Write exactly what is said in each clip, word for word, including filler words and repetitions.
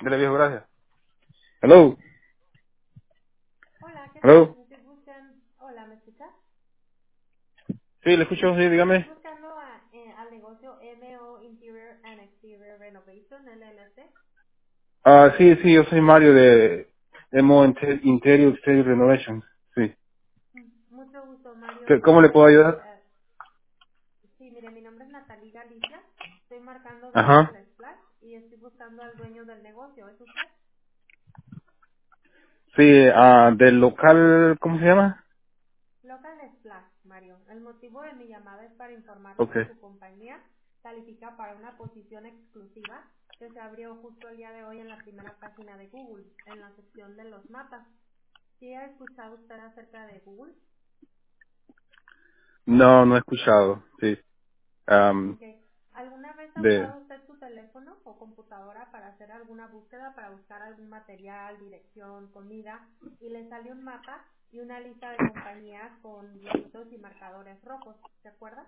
Dele viejo, gracias. Hello. Hola, ¿qué tal? Hello. Estoy buscando... Hola, ¿me escuchas? Sí, le escucho, sí, Estoy dígame. buscando a- eh, al negocio M O Interior and Exterior Renovation, L L C. Ah, sí, sí, yo soy Mario de Emo Inter- Interior Exterior Renovation. Sí. Mm, Mucho gusto, Mario. ¿Qué- Mi ¿Cómo le puedo nombre es... ayudar? eh, sí, mire, mi nombre es Natalie Galicia. Estoy marcando de Ajá. Local Splash y estoy buscando al dueño del negocio. ¿Es usted? Sí, ah, del local, ¿cómo se llama? Local Splash, Mario. El motivo de mi llamada es para informarle Okay. que su compañía califica para una posición exclusiva que se abrió justo el día de hoy en la primera página de Google, en la sección de los mapas. ¿Sí ha escuchado usted acerca de Google? No, no he escuchado. Sí. Um, Ok. ¿Alguna vez ha de, usado usted su teléfono o computadora para hacer alguna búsqueda, para buscar algún material, dirección, comida, y le sale un mapa y una lista de compañías con dibujitos y marcadores rojos? ¿Se acuerda?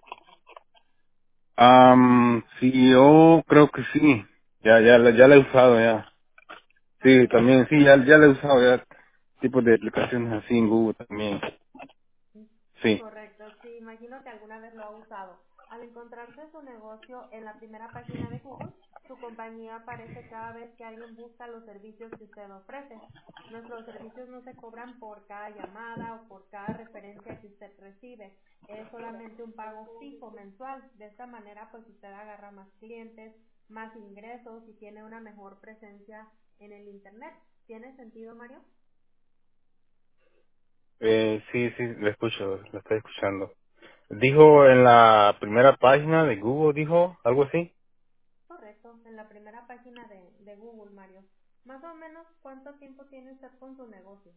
um, sí, yo creo que sí. Ya, ya, la- ya la he usado ya. Sí, Ok. también, sí, ya, ya la he usado ya. Tipos de aplicaciones así en Google también. Sí. Correcto, sí, imagino que alguna vez lo ha usado. Al encontrarse su negocio en la primera página de Google, su compañía aparece cada vez que alguien busca los servicios que usted ofrece. Nuestros servicios no se cobran por cada llamada o por cada referencia que usted recibe. Es solamente un pago fijo mensual. De esta manera, pues usted agarra más clientes, más ingresos y tiene una mejor presencia en el Internet. ¿Tiene sentido, Mario? Eh, sí, sí, lo escucho, lo estoy escuchando. Dijo en la primera página de Google, dijo algo así. Correcto, en la primera página de, de Google, Mario. Más o menos, ¿cuánto tiempo tiene usted con su negocio?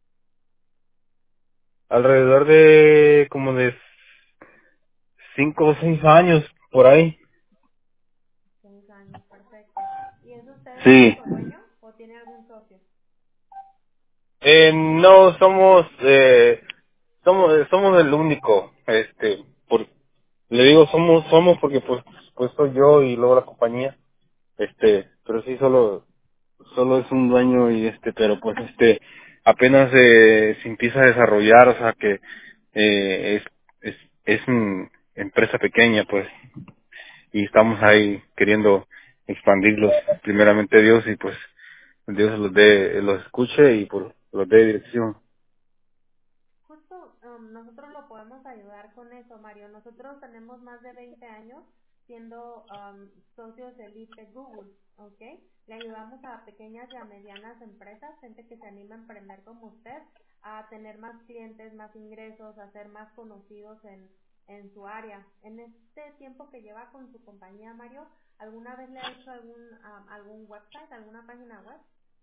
Alrededor de como de cinco o seis años, por ahí. Seis años, perfecto. ¿Y es usted el Sí. único dueño o tiene algún socio? Eh, no somos, eh, somos, eh, somos el único, este, por, le digo somos, somos porque pues, pues soy yo y luego la compañía, este, pero sí solo, solo es un dueño y este, pero pues este, apenas eh, se empieza a desarrollar, o sea que eh, es, es, es una empresa pequeña pues, y estamos ahí queriendo expandirlos, primeramente Dios y pues Dios los dé, los escuche y pues los dé dirección. Justo um, nosotros lo podemos ayudar con eso, Mario. Nosotros tenemos más de veinte años siendo um, socios de elite de Google, ¿ok? Le ayudamos a pequeñas y a medianas empresas, gente que se anima a emprender como usted, a tener más clientes, más ingresos, a ser más conocidos en, en su área. En este tiempo que lleva con su compañía, Mario, ¿alguna vez le ha hecho algún, um, algún website, alguna página web?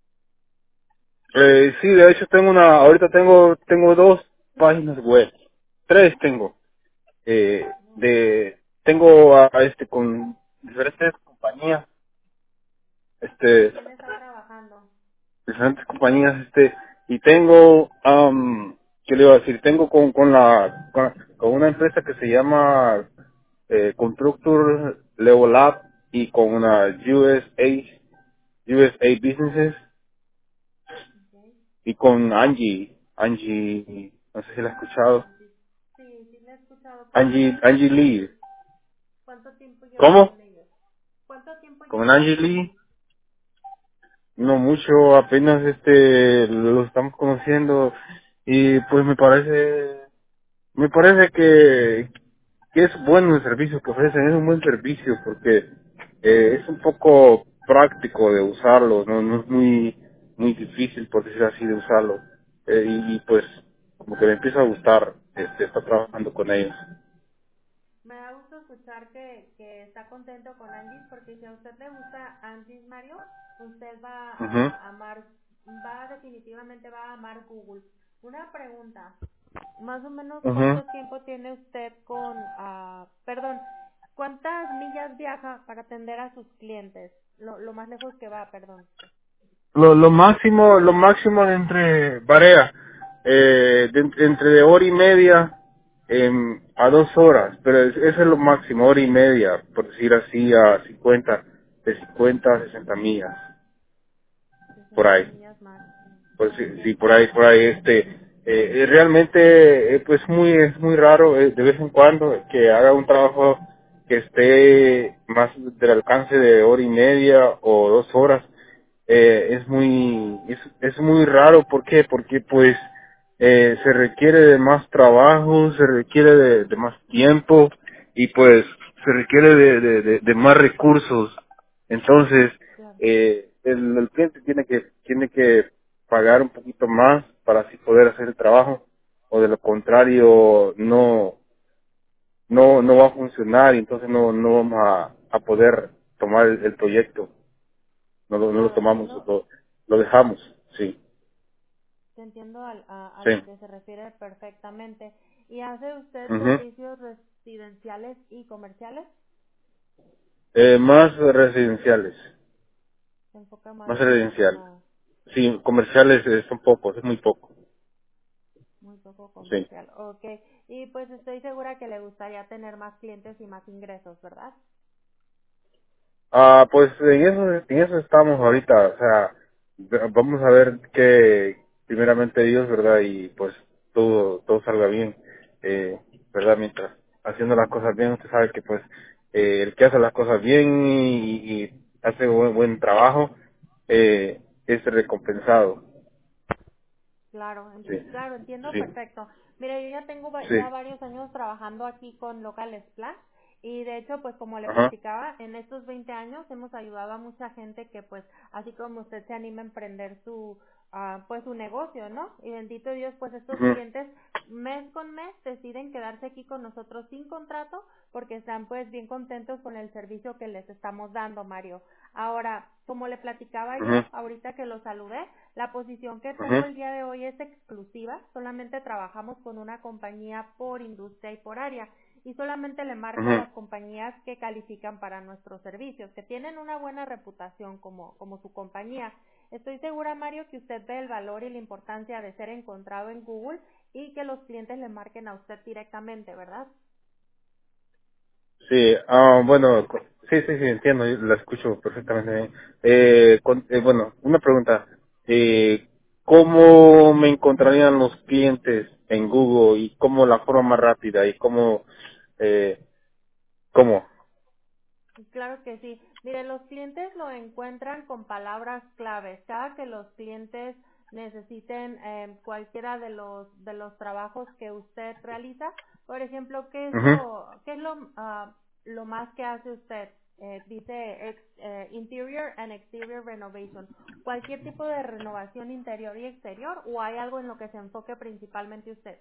Eh, sí, de hecho tengo una, ahorita tengo, tengo dos páginas web, tres tengo, eh, de, tengo a, a este con diferentes compañías, ¿Con este, quién está trabajando? diferentes compañías, este, y tengo, um, ¿qué le iba a decir? Tengo con, con la, con, con una empresa que se llama, eh, Constructor Level Lab y con una U S A, U S A Businesses Okay. y con Angie, Angie, no sé si la has escuchado. Angie. Sí, sí, le he escuchado. ¿Cuánto Angie, tiempo Angie lleva Lee. con, cuánto tiempo lleva ¿Cómo? con ellos? ¿Cuánto tiempo Con lleva Angie con Lee. Angie? No mucho, apenas este lo estamos conociendo y pues me parece, me parece que, que es bueno el servicio que ofrecen, es un buen servicio porque eh, es un poco práctico de usarlo, no, no es muy, muy difícil por decir así de usarlo. Eh, y, y, pues como que me empieza a gustar este estar trabajando con ellos. Me da gusto escuchar que, que está contento con Angie, porque si a usted le gusta Angie, Mario, usted va Ujú, a amar, va definitivamente va a amar Google. Una pregunta, más o menos ujú. cuánto tiempo tiene usted con, ah, perdón, cuántas millas viaja para atender a sus clientes, lo, lo más lejos que va, perdón. Lo, lo máximo, lo máximo de entre Barea, eh, de, entre de hora y media em, a dos horas, pero es- eso es lo máximo, hora y media, por decir así, a cincuenta de cincuenta a sesenta millas. por Cinco ahí. millas más. Pues sí, sí, por ahí, por ahí, este, eh, eh, realmente, eh, pues muy, es muy raro eh, de vez en cuando que haga un trabajo que esté más del alcance de hora y media o dos horas. Eh, es muy, es, es muy raro, ¿por qué? Porque pues eh, se requiere de más trabajo, se requiere de, de más tiempo y pues se requiere de, de, de, de más recursos. Entonces, Claro. eh, el, el cliente tiene que, tiene que pagar un poquito más para así poder hacer el trabajo, o de lo contrario no, no, no va a funcionar y entonces no, no vamos a, a poder tomar el, el proyecto, no lo, no lo Claro, tomamos, entiendo, lo, lo dejamos, sí, te entiendo al- a, a sí. lo que se refiere perfectamente. ¿Y hace usted Ujú. servicios residenciales y comerciales? Eh, más residenciales, Se enfoca más más en la residencial, zona, sí, comerciales eh, son pocos, es muy poco, muy poco sí. comercial. Ok, y pues estoy segura que le gustaría tener más clientes y más ingresos, ¿verdad? Ah, pues en eso, en eso estamos ahorita, o sea, v- vamos a ver que primeramente Dios, ¿verdad? Y pues todo, todo salga bien, eh, ¿verdad? Mientras haciendo las cosas bien, usted sabe que pues eh, el que hace las cosas bien y, y hace buen, buen trabajo, eh, es recompensado, Claro, en- sí, claro, entiendo sí, perfecto. Mira, yo ya tengo va- sí, ya varios años trabajando aquí con Local Splash y de hecho, pues como le ajá, platicaba, en estos veinte años hemos ayudado a mucha gente que pues así como usted se anima a emprender su ah, pues su negocio, ¿no? Y bendito Dios, pues estos ujú, clientes mes con mes deciden quedarse aquí con nosotros sin contrato porque están pues bien contentos con el servicio que les estamos dando, Mario. Ahora, como le platicaba ujú, yo, ahorita que lo saludé, la posición que ujú, tengo el día de hoy es exclusiva, solamente trabajamos con una compañía por industria y por área y solamente le marco a ujú. las compañías que califican para nuestros servicios, que tienen una buena reputación como, como su compañía. Estoy segura, Mario, que usted ve el valor y la importancia de ser encontrado en Google y que los clientes le marquen a usted directamente, ¿verdad? Sí, ah, bueno, co- sí, sí, sí, entiendo, yo la escucho perfectamente bien. Eh, con- eh, bueno, una pregunta. Eh, ¿Cómo me encontrarían los clientes en Google y cómo la forma más rápida y cómo, eh, cómo? Claro que sí. Mire, los clientes lo encuentran con palabras claves. Cada que los clientes necesiten eh, cualquiera de los de los trabajos que usted realiza, por ejemplo, ¿qué es Ujú. lo qué es lo ah, lo más que hace usted? Eh, dice ex- eh, interior and exterior renovation. Cualquier tipo de renovación interior y exterior, o hay algo en lo que se enfoque principalmente usted.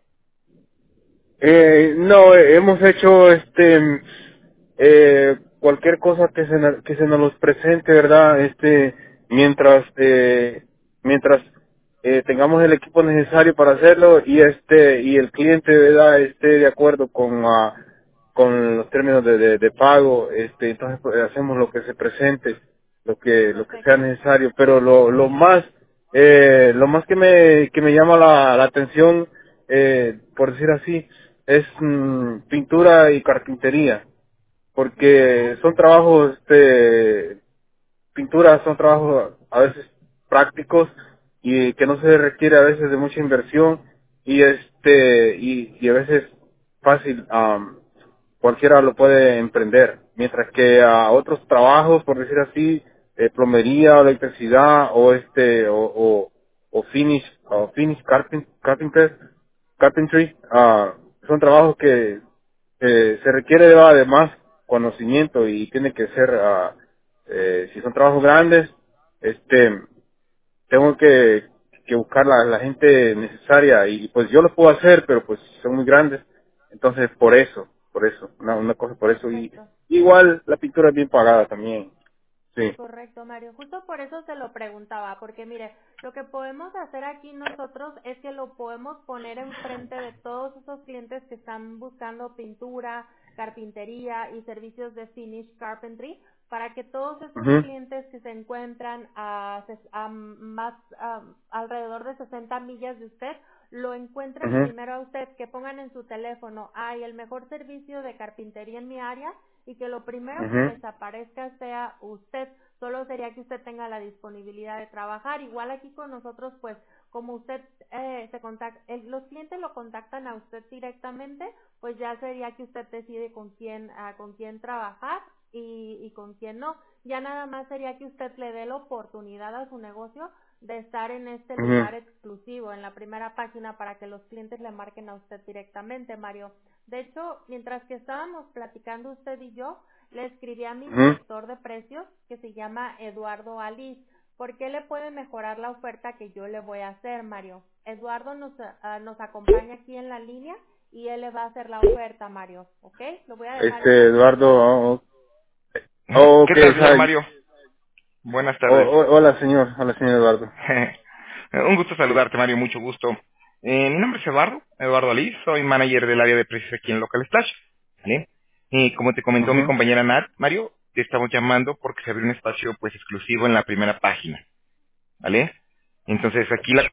Eh, no, eh, hemos hecho este eh, cualquier cosa que se na- que se nos los presente, ¿verdad? Este mientras eh, mientras eh, tengamos el equipo necesario para hacerlo y este y el cliente, ¿verdad? Esté de acuerdo con ah, con los términos de, de, de pago, este entonces pues, hacemos lo que se presente, lo que lo que sea Perfecto. necesario, pero lo lo más eh, lo más que me que me llama la, la atención, eh, por decir así, es mm, pintura y carpintería, Ujú. porque son trabajos, este, pintura son trabajos a veces prácticos y que no se requiere a veces de mucha inversión y este y, y a veces fácil, am, cualquiera lo puede emprender, mientras que a otros trabajos, por decir así, eh, plomería, electricidad o este o, o, o finish o finish carpin- carpenter carpentry, ah, son trabajos que eh, se requiere de, de más conocimiento y tiene que ser, ah, eh, si son trabajos grandes, este, tengo que, que buscar la, la gente necesaria y pues yo lo puedo hacer, pero pues son muy grandes, entonces por eso, por eso, una, una cosa por eso y Perfecto. igual la pintura es bien pagada también, sí. Correcto, Mario. Justo por eso se lo preguntaba, porque mire, lo que podemos hacer aquí nosotros es que lo podemos poner enfrente de todos esos clientes que están buscando pintura, carpintería y servicios de finish carpentry, para que todos esos Ujú, clientes que se encuentran a, ses- a más a- alrededor de sesenta millas de usted lo encuentren ujú, primero a usted, que pongan en su teléfono, hay el mejor servicio de carpintería en mi área y que lo primero que ujú, les aparezca sea usted. Solo sería que usted tenga la disponibilidad de trabajar. Igual aquí con nosotros, pues, como usted eh, se contacta, el, los clientes lo contactan a usted directamente, pues ya sería que usted decide con quién, uh, con quién trabajar y, y con quién no. Ya nada más sería que usted le dé la oportunidad a su negocio de estar en este Ujú, lugar exclusivo, en la primera página, para que los clientes le marquen a usted directamente, Mario. De hecho, mientras que estábamos platicando usted y yo, le escribí a mi ujú. director de precios, que se llama Eduardo Aliz. ¿Por qué le puede mejorar la oferta que yo le voy a hacer, Mario? Eduardo nos, uh, nos acompaña aquí en la línea y él le va a hacer la oferta, Mario, ¿ok? Lo voy a dejar en Este, línea un Eduardo, momento. oh, oh, ¿Qué ok, tal, señor hi. Mario? Buenas Oh, tardes. oh, hola, señor, hola, señor Eduardo. Un gusto saludarte, Mario, mucho gusto. Eh, mi nombre es Eduardo, Eduardo Aliz, soy manager del área de precios aquí en Local Splash. ¿Vale? Y como te comentó mi Ujú. compañera Nat, Mario, te estamos llamando porque se abrió un espacio pues exclusivo en la primera página. ¿Vale? Entonces aquí la